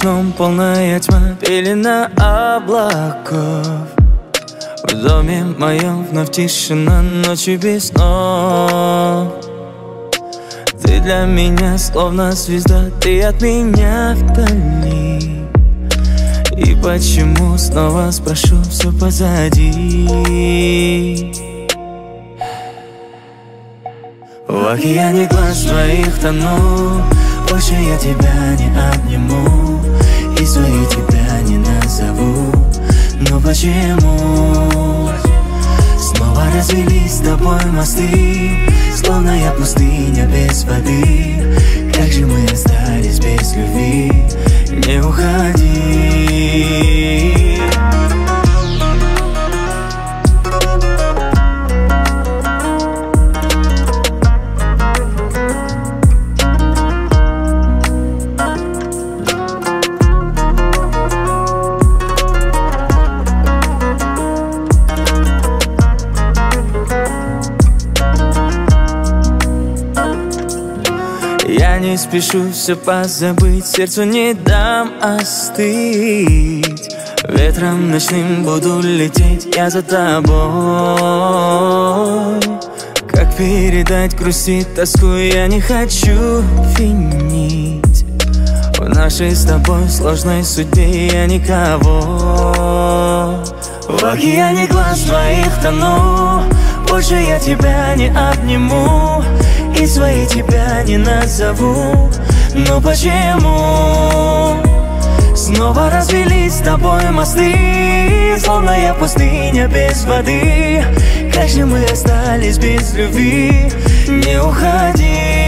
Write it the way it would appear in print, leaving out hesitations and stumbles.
ночном полная тьма, пелена облаков. В доме моем вновь тишина, ночью без снов. Ты для меня словно звезда, ты от меня вдали. И почему, снова спрошу, все позади. В океане глаз твоих тону, больше я тебя не обниму и своей тебя не назову. Но почему снова развелись с тобой мосты, словно я пустыня без воды? Как же мы остались без любви? Не уходи. Я не спешу все позабыть, сердцу не дам остыть. Ветром ночным буду лететь я за тобой. Как передать грусть и тоску, я не хочу винить. В нашей с тобой сложной судьбе я никого. В океане глаз твоих тону, больше я тебя не обниму и своей тебя не назову. Но почему снова развелись с тобой мосты, словно я пустыня без воды? Как же мы остались без любви? Не уходи.